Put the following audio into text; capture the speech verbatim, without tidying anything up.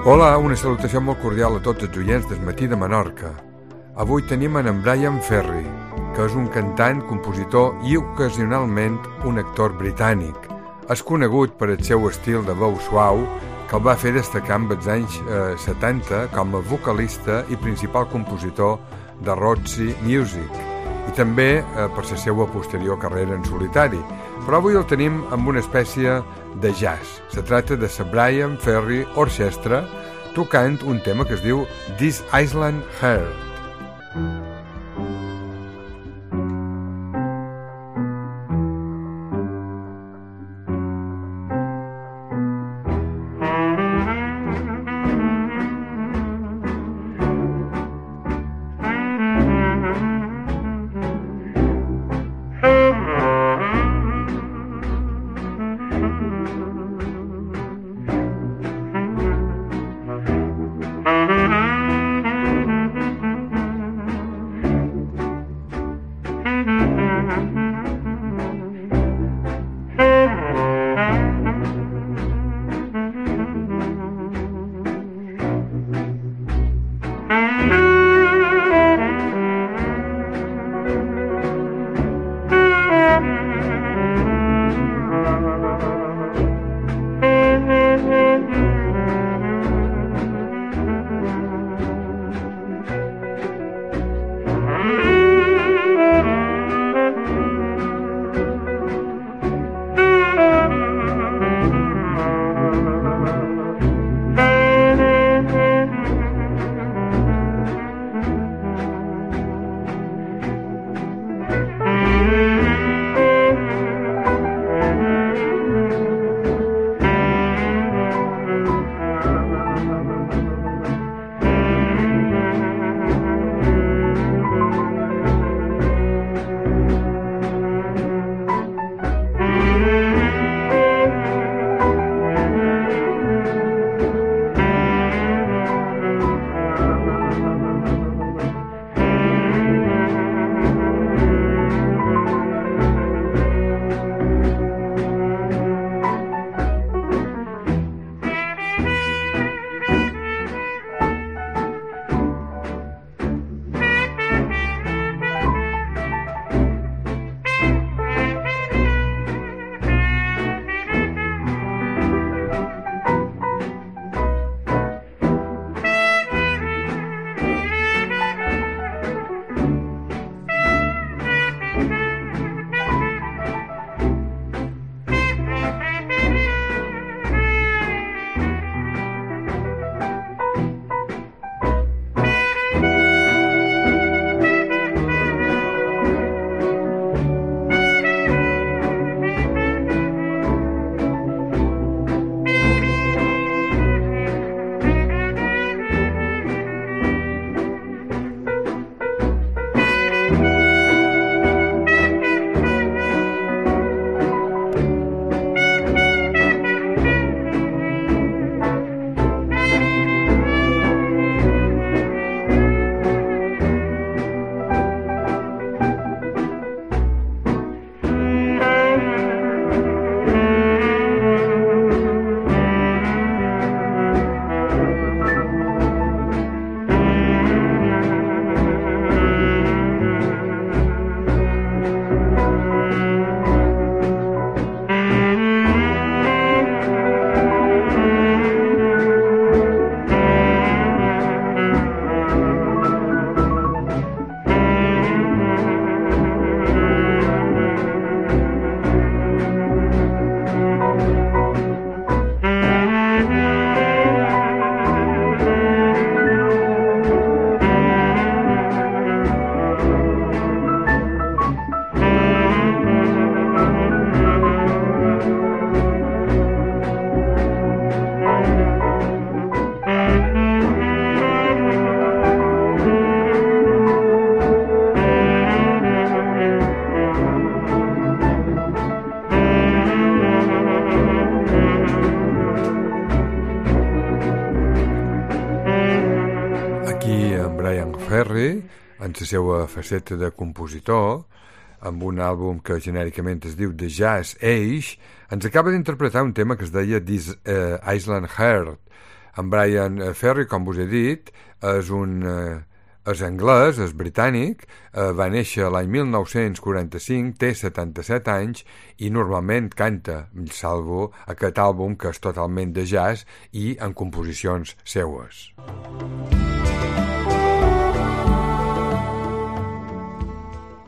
Hola, una salutació molt cordial a tots els oients del Matí de Menorca. Avui tenim en Brian Ferry, que és un cantant, compositor i ocasionalment un actor britànic. És conegut per el seu estil de veu suau, que el va fer destacar en els anys eh, setanta com a vocalista i principal compositor de Roxy Music, i també eh, per la seva posterior carrera en solitari. Però avui el tenim amb una espècie de jazz. Se tracta de la Brian Ferry Orchestra tocant un tema que es diu This Island Heart. Ferry, en la seva faceta de compositor, amb un àlbum que genèricament es diu The Jazz Age, ens acaba d'interpretar un tema que es deia This uh, Island Heart, En Bryan Ferry, com us he dit, és un... Eh, és anglès, és britànic, eh, va néixer l'any mil nou-cents quaranta-cinc, té setanta-set anys i normalment canta, salvo aquest àlbum que és totalment de jazz i en composicions seues.